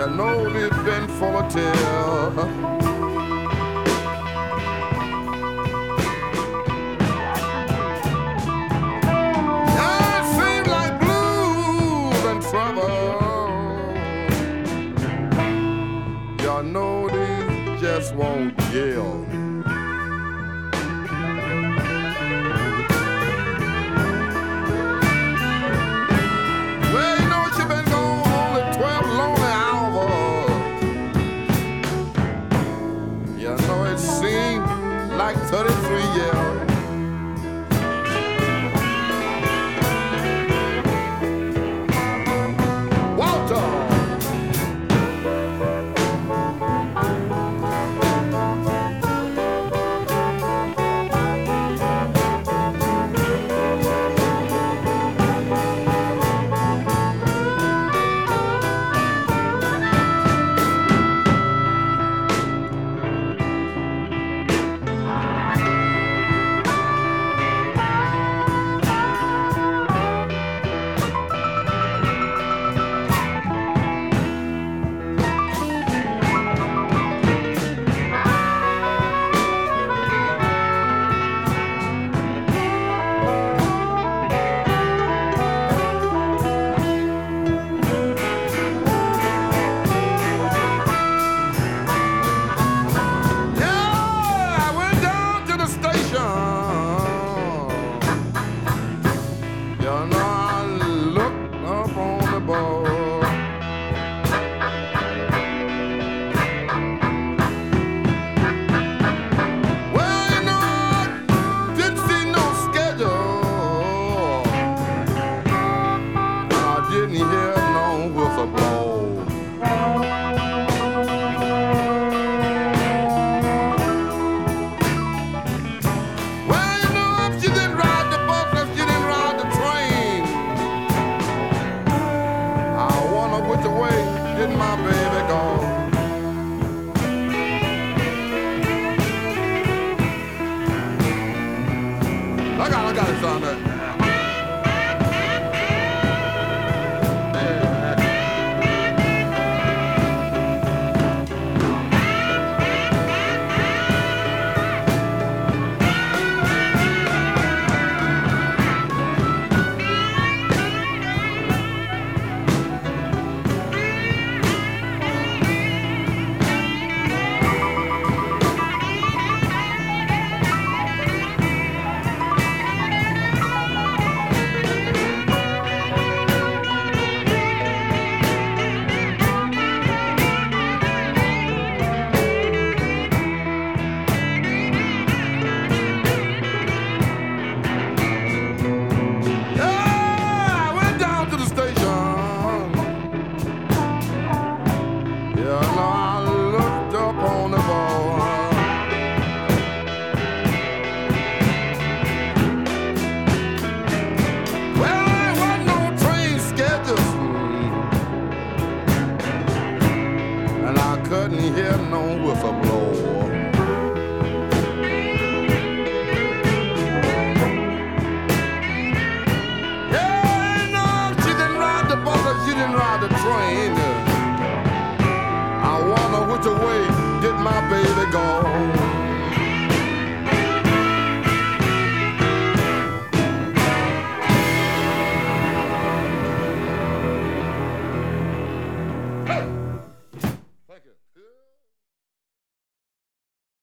You know they've been full of tears. I know they just won't yell. Well, you know you've been gone only 12 lonely hours. You know it seemed like 33 years. I got it, son. Couldn't hear no whistle blow. Yeah, no, she didn't ride the bus, she didn't ride the train. I wonder which way did my baby go? Hey!